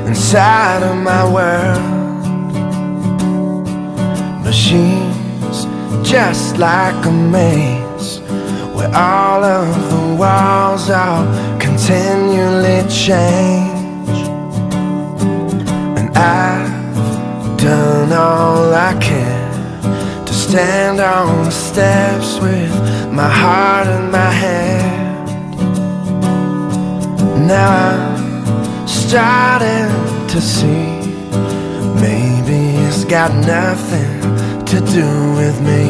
inside of my world. But she's just like a maze where all of the walls are continually change. And I've done all I can to stand on the steps with my heart in my hand. Now I'm starting to see maybe it's got nothing to do with me.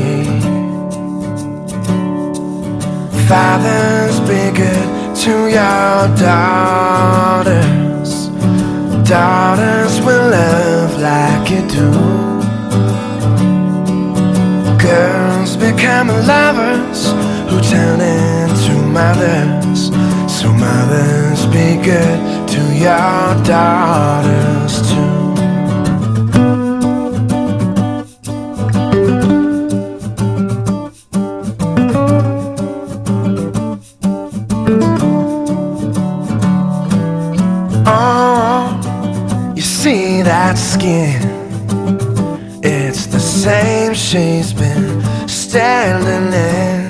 Fathers, be good to your daughters. Daughters will love like you do. Girls become lovers who turn into mothers. So mothers, be good to your daughters too. See that skin, it's the same she's been standing in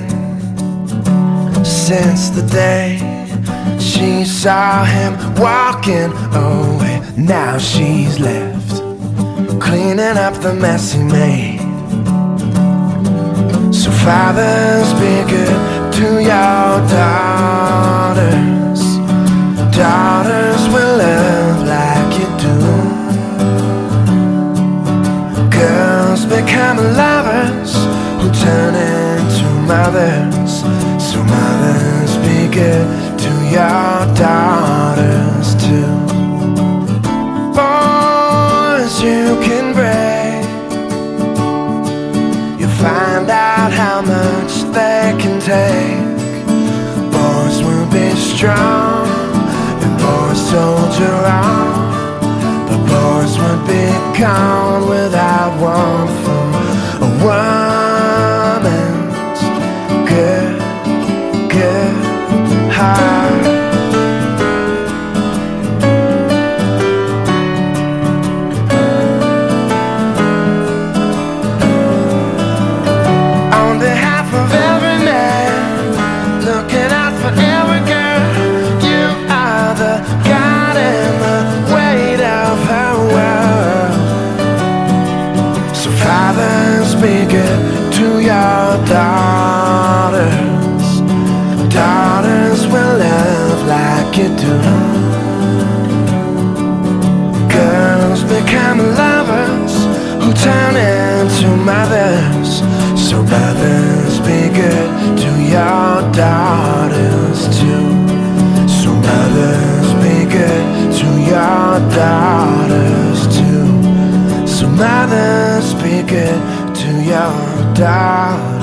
since the day she saw him walking away. Now she's left cleaning up the mess he made. So fathers, be good to your daughters. Daughters will love like you do. Girls become lovers who turn into mothers. So mothers, be good to your daughters too. Boys, you can break. You'll find out how much they can take. Boys will be strong and boys soldier on. But boys would be gone without warmth from a woman's good heart. On behalf of every man looking out for every girl, you are the God and the weight of her world. So fathers, be good to your daughters. Daughters will love like you do. Girls become lovers who turn into mothers. So mothers, be good to your daughters too. So mothers, be good to your daughters too. So mothers, be good to your daughters.